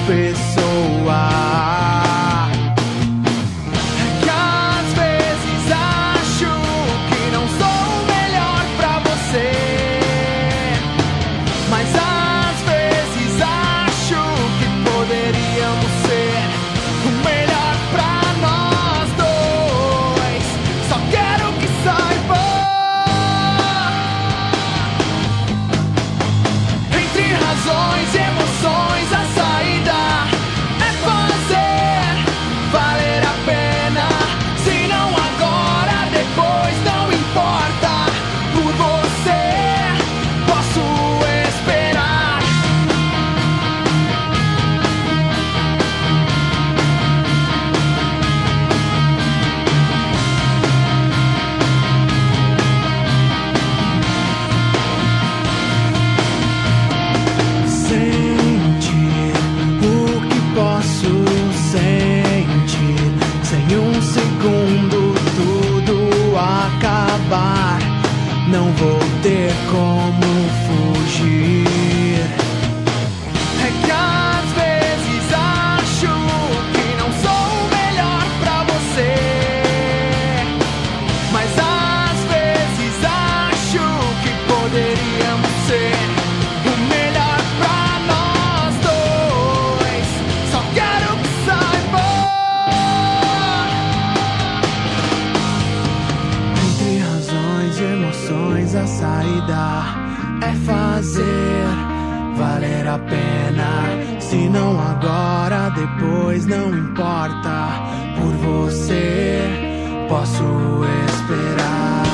pessoa. É que às vezes acho que não sou o melhor pra você, mas às vezes acho que poderíamos ser o melhor pra nós dois. Só quero que saiba, entre razões e emoções, a saída é fazer valer a pena. Se não agora, depois, não importa. Por você posso esperar. Sentir o que posso sentir, sem um segundo tudo acabar. Não vou ter como fugir. É que às vezes acho que não sou o melhor pra você, mas às vezes acho que poderíamos ser o melhor pra nós dois. Só quero que saiba, entre razões e emoções, a saída é fazer valer a pena. Se não agora, depois, não importa. Por você posso esperar.